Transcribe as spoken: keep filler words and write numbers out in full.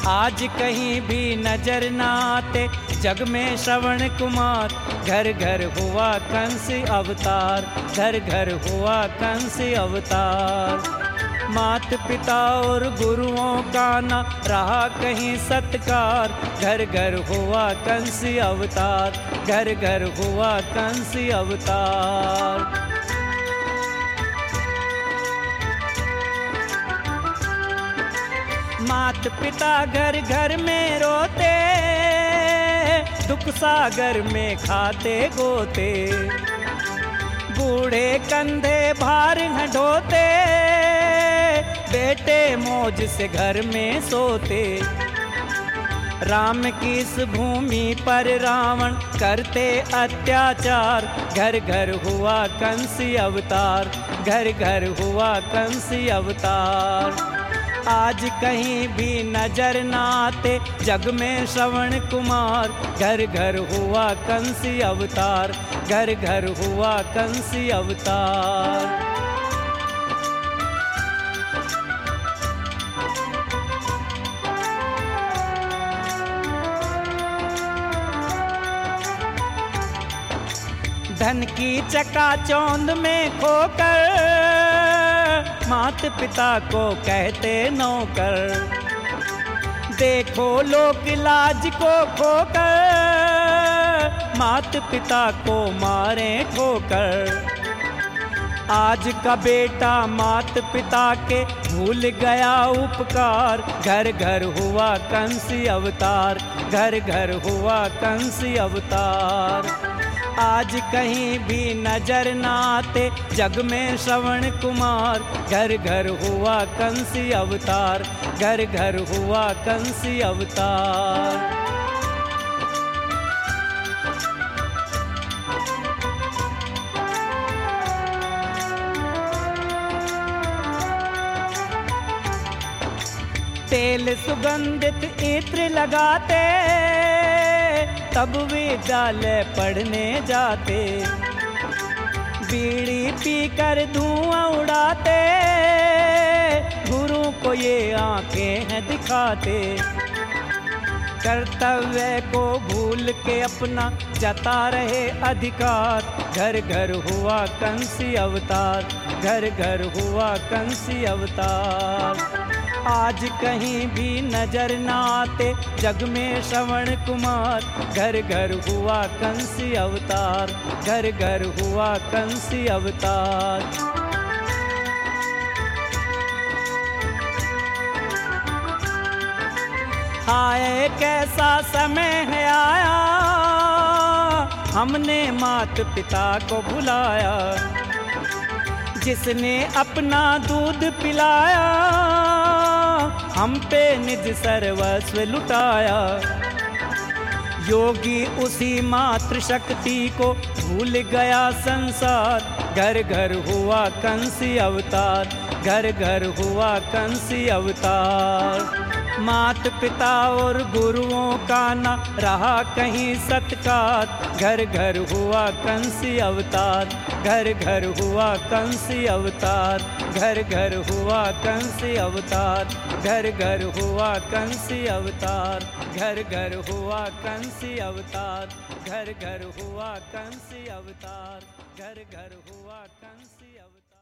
आज कहीं भी नजर न आते जग में श्रवण कुमार। घर घर हुआ कंस अवतार, घर घर हुआ कंस अवतार। मात पिता और गुरुओं का न रहा कहीं सत्कार। घर घर हुआ कंस अवतार, घर घर हुआ कंस अवतार। मात पिता घर घर में रोते, दुख सागर में खाते गोते। बूढ़े कंधे भार हैं ढोते, बेटे मौज से घर में सोते। राम की इस भूमि पर रावण करते अत्याचार। घर घर हुआ कंस अवतार, घर घर हुआ कंस अवतार। आज कहीं भी नजर न आते जग में श्रवण कुमार। घर घर हुआ कंस अवतार, घर घर हुआ कंस अवतार। धन की चकाचौंध में खोकर मात पिता को कहते नौकर। देखो लोक लाज को खोकर मात पिता को मारे ठोकर। आज का बेटा मात पिता के भूल गया उपकार। घर घर हुआ कंस अवतार, घर घर हुआ कंस अवतार। आज कहीं भी नजर न आते जग में श्रवण कुमार। घर घर हुआ कंस अवतार, घर घर हुआ कंस अवतार। तेल सुगंधित इत्र लगाते, तब विद्यालय पढ़ने जाते। बीड़ी पीकर धुआं उड़ाते, गुरु को ये आंखें हैं दिखाते। कर्तव्य को भूल के अपना जता रहे अधिकार। घर घर हुआ कंस अवतार, घर घर हुआ कंस अवतार। आज कहीं भी नजर न आते जग में श्रवण कुमार। घर घर हुआ कंस अवतार, घर घर हुआ कंस अवतार। हाय कैसा समय है आया, हमने मात पिता को भुलाया। जिसने अपना दूध पिलाया, हम पे निज सर्वस्व लुटाया। योगी उसी मातृ शक्ति को भूल गया संसार। घर घर हुआ कंस अवतार, घर घर हुआ कंस अवतार। मात पिता और गुरुओं का न रहा कहीं सत्कार। घर घर हुआ कंस अवतार, घर घर हुआ कंस अवतार। घर घर हुआ कंस अवतार, घर घर हुआ कंस अवतार। घर घर हुआ कंस अवतार, घर घर हुआ कंस अवतार। घर घर हुआ कंस अवतार।